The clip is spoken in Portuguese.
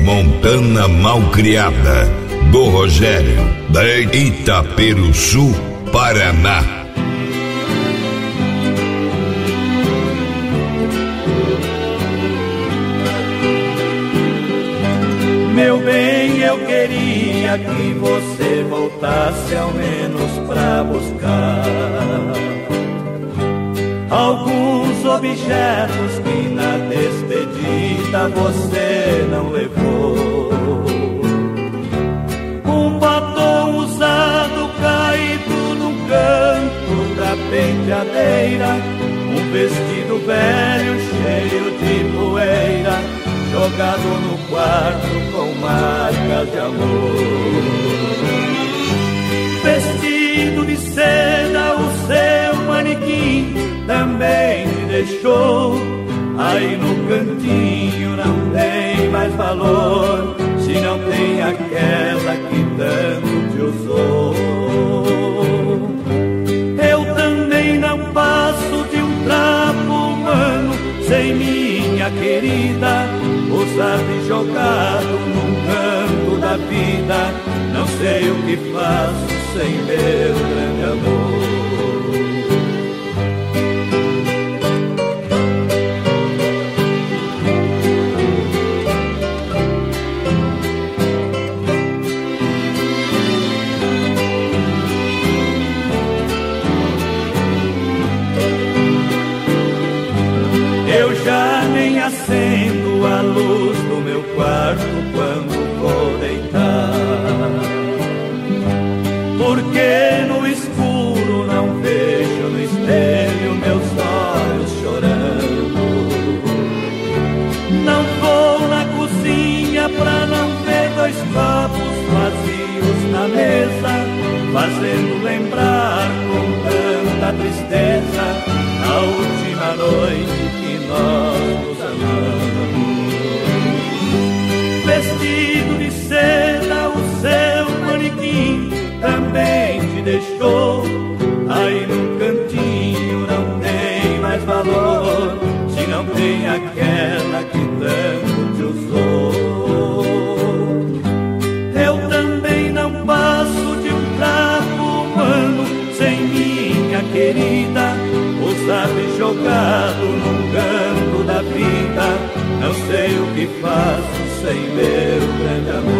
Montana Malcriada, do Rogério, da Itaperuçu, Paraná. Meu bem, eu queria que você voltasse ao menos pra buscar alguns objetos que na despedida você não levou. Um batom usado caído no canto da penteadeira, um vestido velho cheio de poeira, jogado no quarto com marcas de amor. Vestido de seda, o seu manequim também te deixou. Aí no cantinho não tem mais valor, se não tem aquela que tanto te usou. Eu também não passo de um trapo humano sem minha querida, usado e jogado num canto da vida. Não sei o que faço sem meu grande amor. Eu já nem acendo a luz do meu quarto quando vou deitar, porque no escuro não vejo no espelho meus olhos chorando. Não vou na cozinha pra não ver dois copos vazios na mesa, fazendo lembrar com tanta tristeza a última noite que nós nos amamos. Vestido de seda, o seu manequim também te deixou. Aí num cantinho não tem mais valor, se não tem aquela que tanto te usou. Eu também não passo de um trapo humano sem minha querida, usado e jogado num canto da vida. Não sei o que faço sem meu grande amor.